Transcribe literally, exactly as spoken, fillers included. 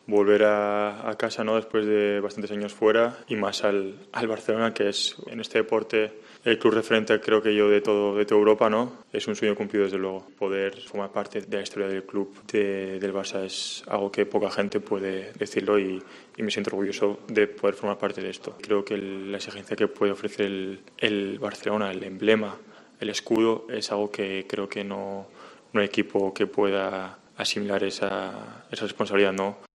volver a, a casa, ¿no? Después de bastantes años fuera y más al, al Barcelona, que es en este deporte el club referente, creo que yo, de todo de toda Europa, ¿no? Es un sueño cumplido, desde luego. Poder formar parte de la historia del club de, del Barça es algo que poca gente puede decirlo y, y me siento orgulloso de poder formar parte de esto. Creo que el, la exigencia que puede ofrecer el, el Barcelona, el emblema, el escudo, es algo que creo que no, no hay equipo que pueda asimilar esa, esa responsabilidad, ¿no?